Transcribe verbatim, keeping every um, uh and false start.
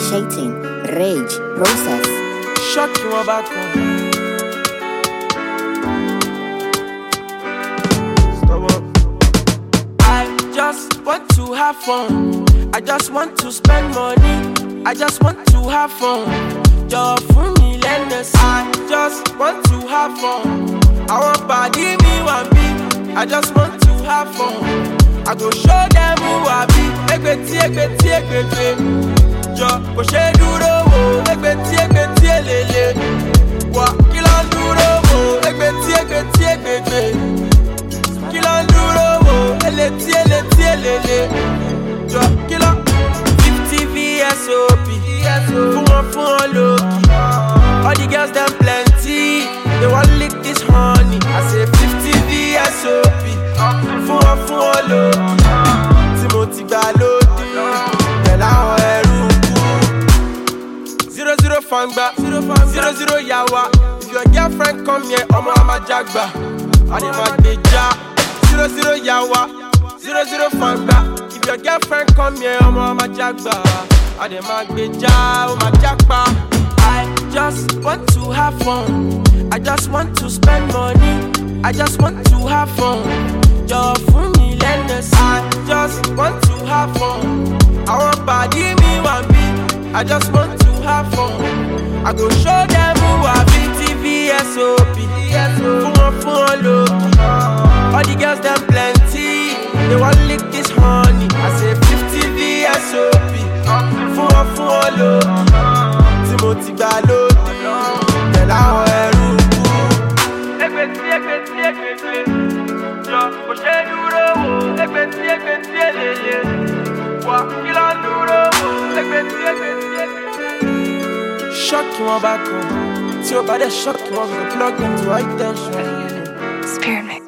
Initiating rage process. Shock you back on. Stop up. I just want to have fun. I just want to spend money. I just want to have fun. You're for me, lenders. I just want to have fun. I want body me one be. I just want to have fun. I go show them who I be. Egbeti, egbeti, egbeti. Yo, go she duro wo. Egbeti, egbeti, elele. Wa kilon duro wo. Egbeti, egbeti, egbeti. Kilon duro wo. Eleti, eleti, elele. Yo, kilon fifty V S O P. Fun one, fun one low key. All the girls them plenty. They want lick this honey. I say fifty V S O P. Fun one, fun one low key. Timothy Balodi. Bella on Eruku. Zero zero fangba. Zero zero yawa. If your girlfriend come here, Omo Ama Jagba. I demand the ja. Zero zero yawa. Zero zero fangba. If your girlfriend come here, Omo Ama Jagba. I demand the ja. Oma Jagba. I just want to have fun. I just want to spend money. I just want to have fun. You're for me, lenders. I just want to have fun. I want body me one be. I just want to have fun. I go show them who I be. T V S O P. Fun one, fun one low key. All the girls them plenty. They want lick this honey. I say fifty V S O P. Fun one, fun one low key. Timothy Balodi. Bella on Eruku. Egbeti, egbeti, egbeti. Yo, go she duro wo. Egbeti, egbeti, elele. Wa kilon duro wo. Egbeti, egbeti, egbeti. Shock you back on. See your body shock you, plug into high tension. Spirit mix.